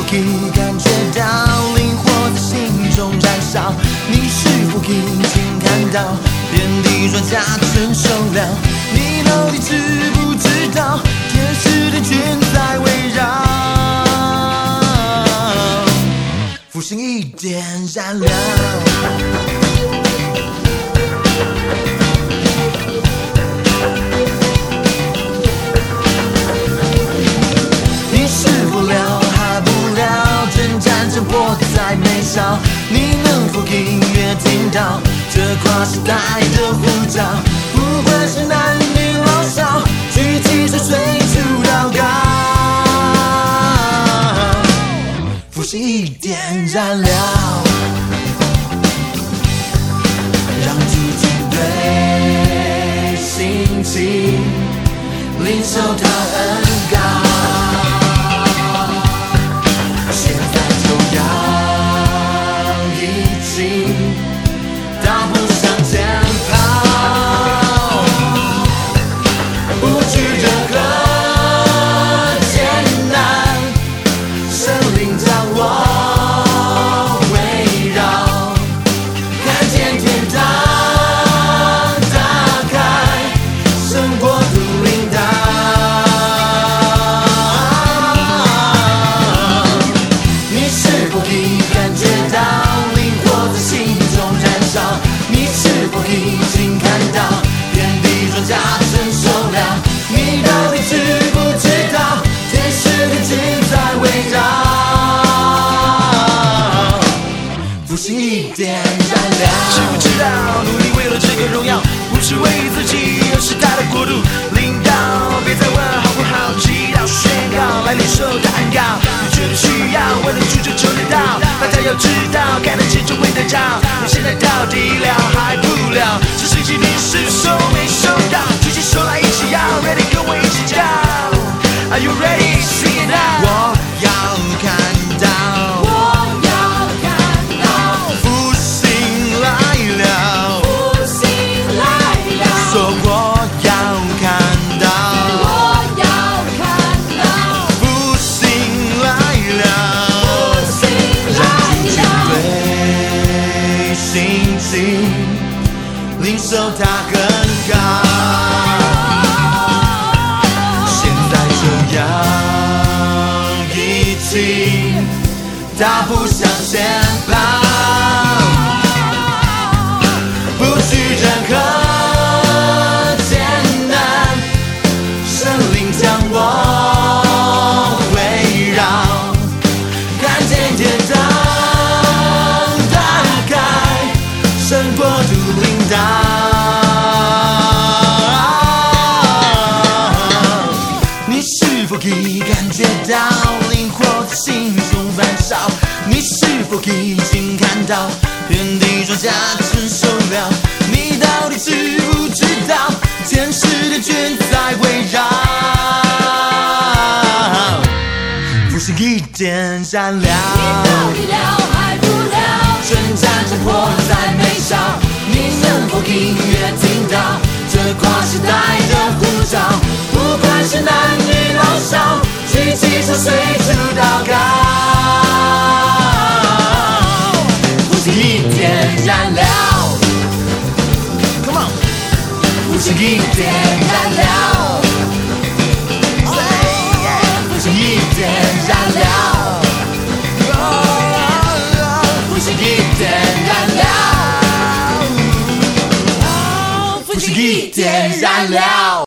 可以感觉到灵火在心中燃烧？你是否已经看到遍地庄稼成熟了？你到底知不知道天使的圈在围绕？复兴一点燃料。迫在眉梢，你能否隐约听到这跨时代的呼召？不管是男女老少，举起手随处祷告，复兴一点燃料，让主军队兴起，领受他恩膏。大步向前跑，不惧任何艰难，神灵将我围绕，看见天堂打开，神国度领导。你是否已感觉到灵火在心中燃烧？你是否已经看到遍地庄稼成熟了？你到底知不知道天使的军在围绕？复兴一点燃料。知不知道努力为了这个荣耀，不是为自己，而是他的国度领导。别再问好不好，祈祷宣告来领受他恩膏。你觉得需要，为了主就求得到。大家要知道，看得见就会得着。你现在到底了还不了？这世纪你是收没收到？举起手来一起摇 ，Ready 跟我一起叫 ，Are you ready? Sing it now！ 我要看到，我要看到，复兴来了，复兴来了。说我要看到，我要看到，复兴来了，复兴来了。兴起，领受他恩膏，现在就要一起大步向前跑，不惧任何艰难，神灵将我围绕，看见天堂神国度领导。你是否已感觉到灵火在心中燃烧？你是否已经看到遍地庄稼成熟了？你到底知不知道天使的圈在围绕？复兴一点燃料。你到底了还不了？征战着迫在眉梢，你能否隐约听到这跨时代的呼召？不管是男女老少，举起手随处祷告，复兴一点燃料 ，Come on， 复兴一点燃料，复兴一点燃料。复兴一点燃料，复兴一点燃料。